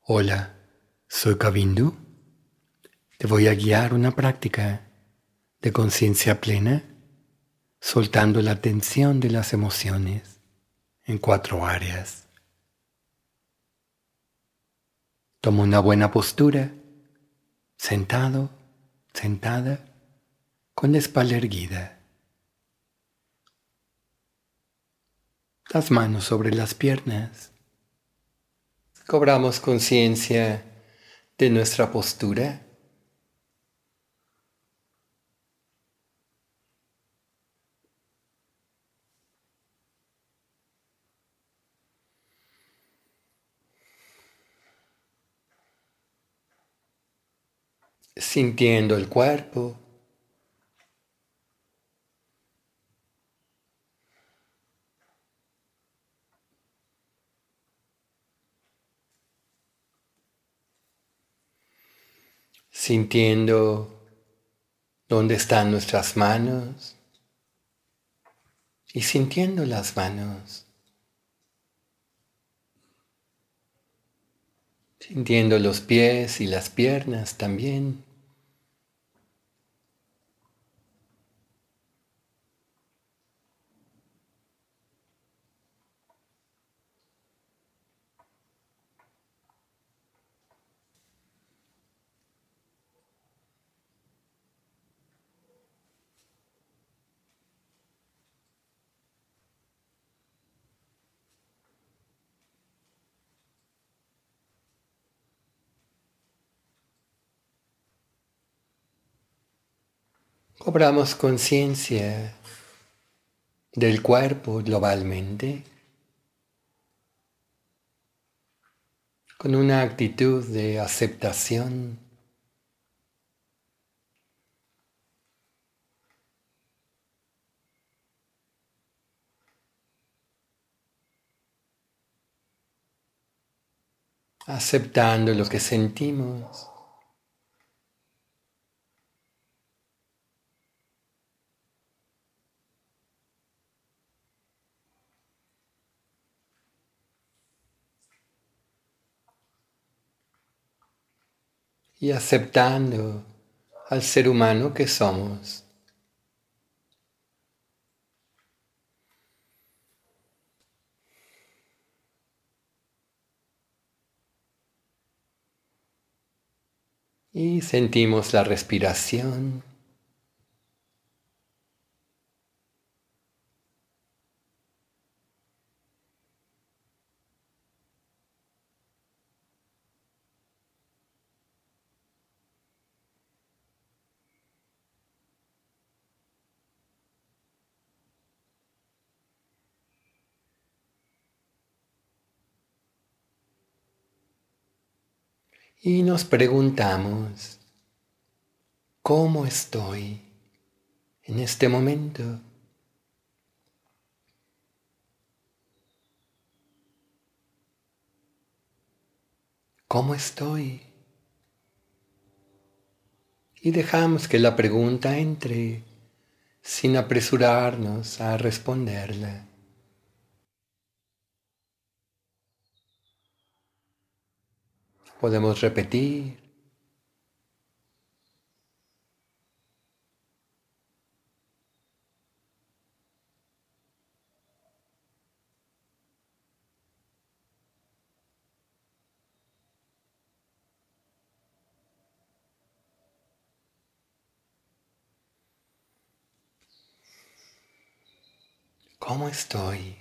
Hola, soy Kavindu. Te voy a guiar una práctica de conciencia plena, soltando la tensión de las emociones en 4 áreas. Toma una buena postura, sentado, sentada, con la espalda erguida. Las manos sobre las piernas. Cobramos conciencia de nuestra postura. Sintiendo el cuerpo, sintiendo dónde están nuestras manos y sintiendo las manos, sintiendo los pies y las piernas también. Cobramos conciencia del cuerpo globalmente con una actitud de aceptación, aceptando lo que sentimos y aceptando al ser humano que somos. Y sentimos la respiración. Y nos preguntamos, ¿cómo estoy en este momento? ¿Cómo estoy? Y dejamos que la pregunta entre sin apresurarnos a responderla. Podemos repetir. ¿Cómo estoy?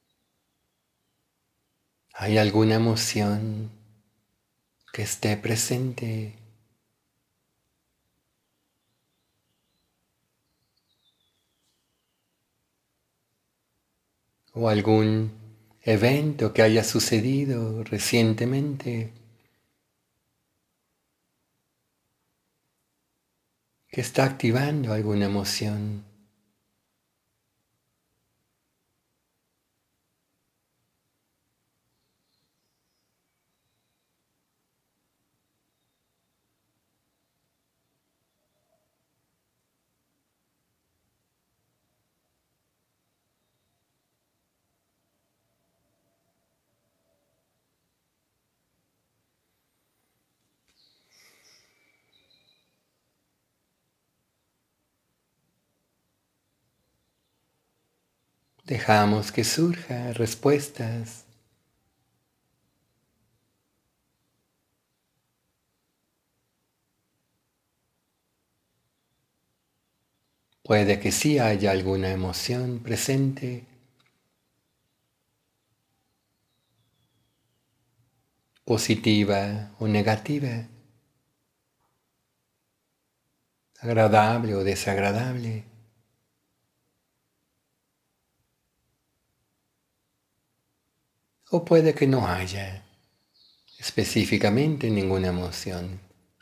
¿Hay alguna emoción que esté presente? ¿O algún evento que haya sucedido recientemente que está activando alguna emoción? Dejamos que surjan respuestas. Puede que sí haya alguna emoción presente, positiva o negativa, agradable o desagradable. O puede que no haya específicamente ninguna emoción.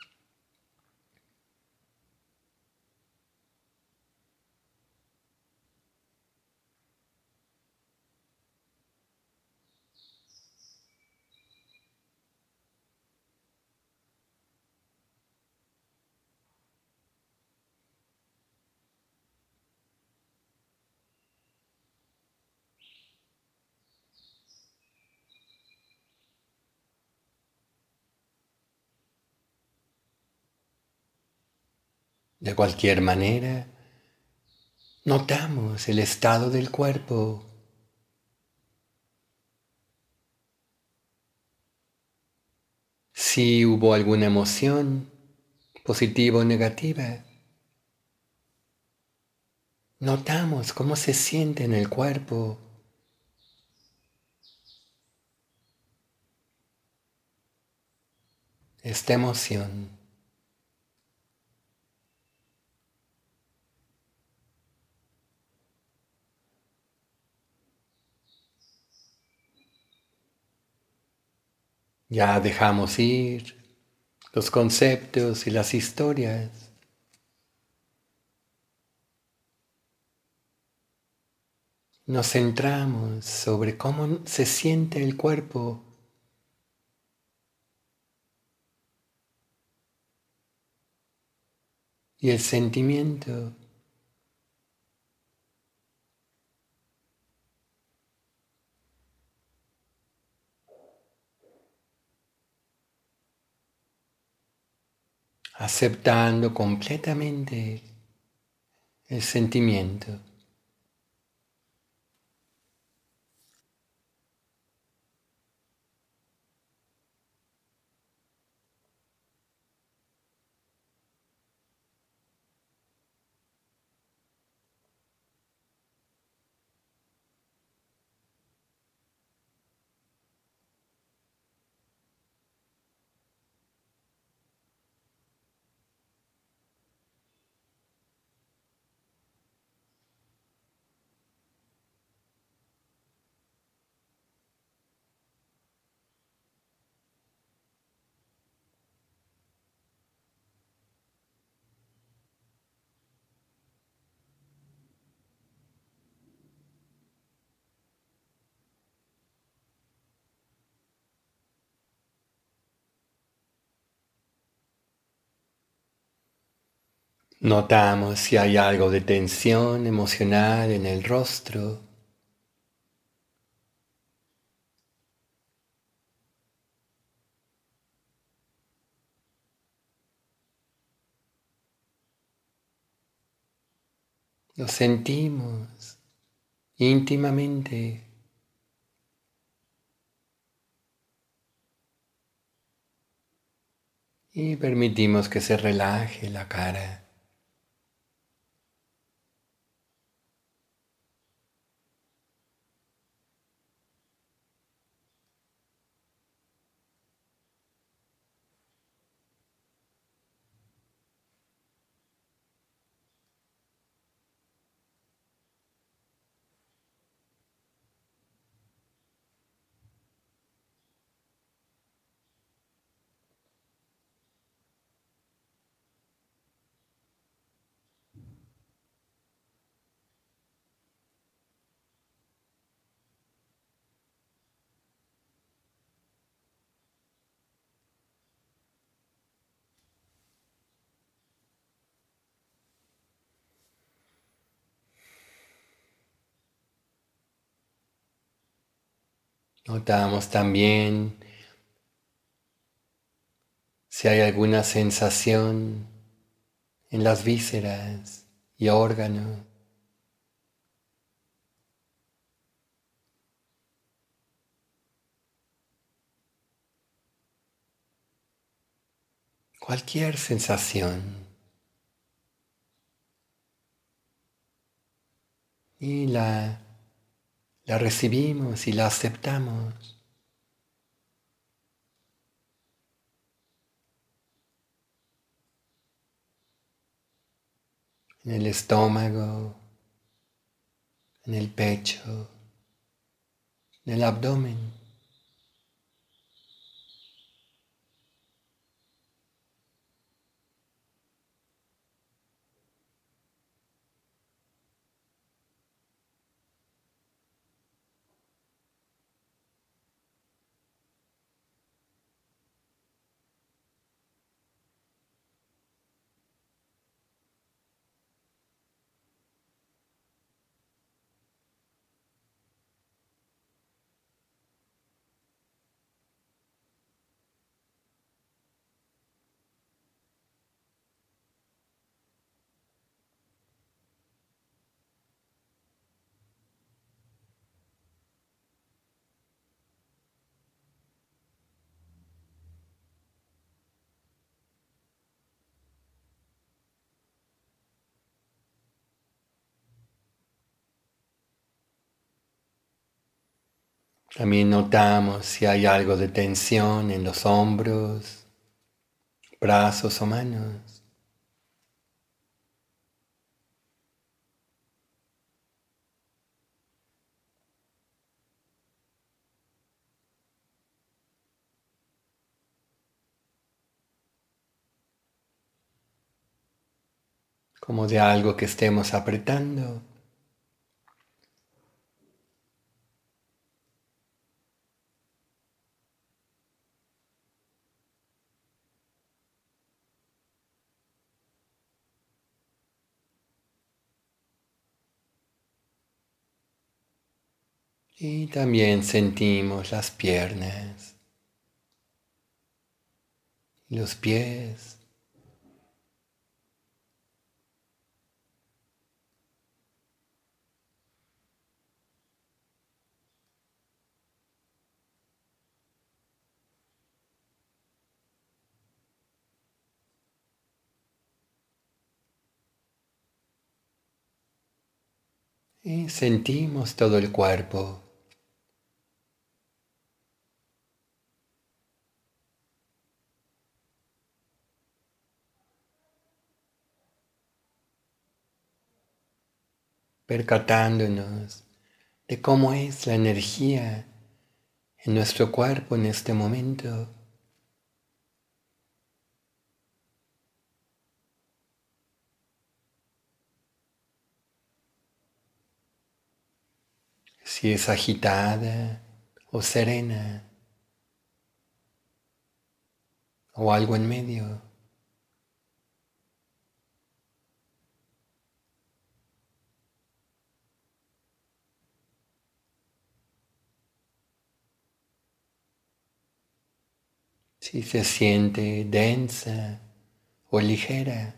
De cualquier manera, notamos el estado del cuerpo. Si hubo alguna emoción, positiva o negativa, notamos cómo se siente en el cuerpo. Esta emoción. Ya dejamos ir los conceptos y las historias. Nos centramos sobre cómo se siente el cuerpo y el sentimiento. Aceptando completamente el sentimiento. Notamos si hay algo de tensión emocional en el rostro. Lo sentimos íntimamente y permitimos que se relaje la cara. Notamos también si hay alguna sensación en las vísceras y órganos. cualquier sensación y la recibimos y la aceptamos. En el estómago, en el pecho, en el abdomen. También notamos si hay algo de tensión en los hombros, brazos o manos. Como de algo que estemos apretando. Y también sentimos las piernas, los pies. Y sentimos todo el cuerpo. Percatándonos de cómo es la energía en nuestro cuerpo en este momento. Si es agitada o serena o algo en medio. Si se siente densa o ligera.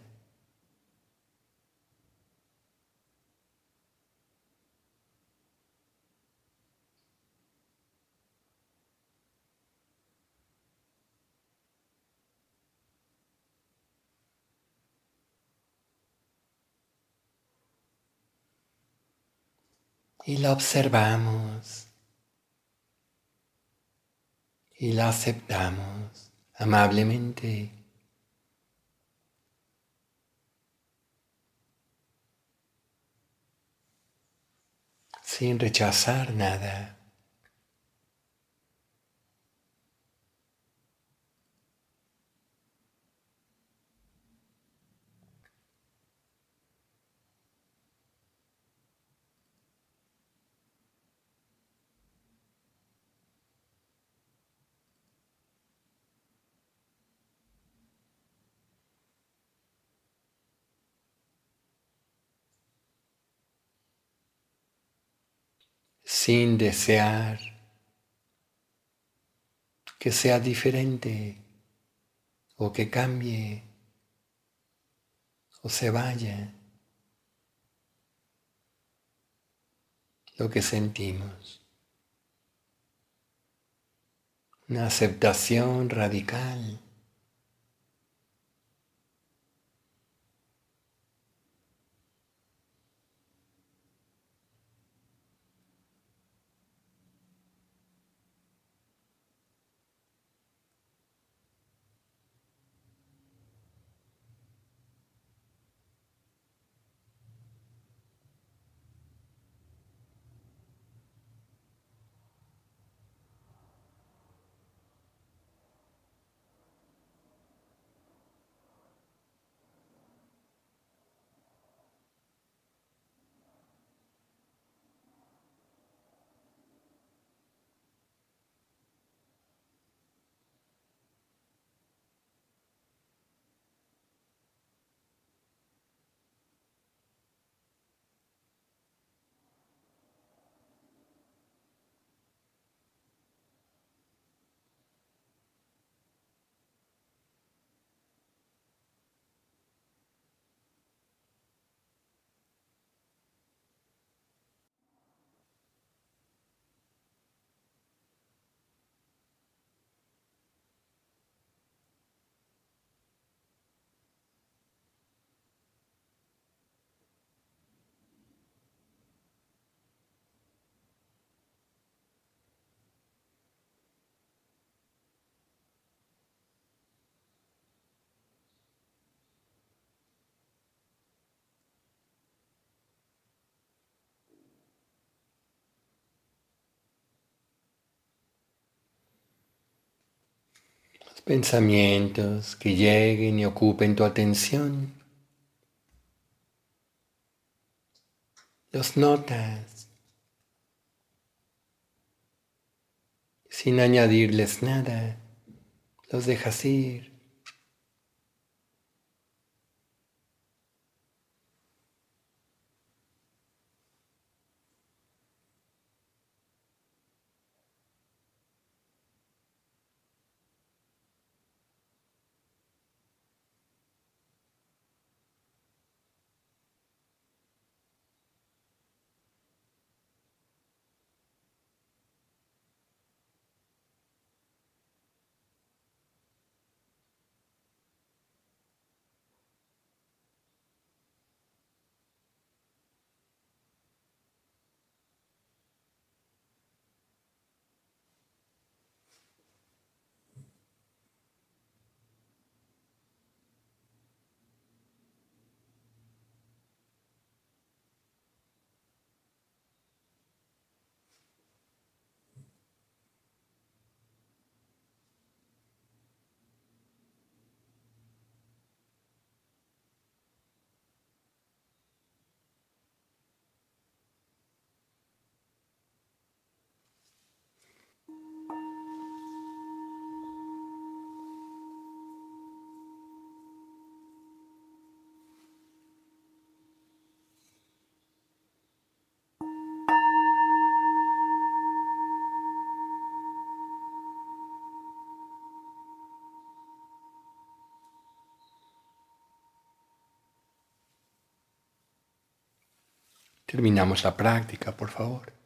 Y la observamos y la aceptamos amablemente, sin rechazar nada. Sin desear que sea diferente o que cambie o se vaya lo que sentimos. Una aceptación radical pensamientos que lleguen y ocupen tu atención, los notas sin añadirles nada, los dejas ir. Terminamos la práctica, por favor.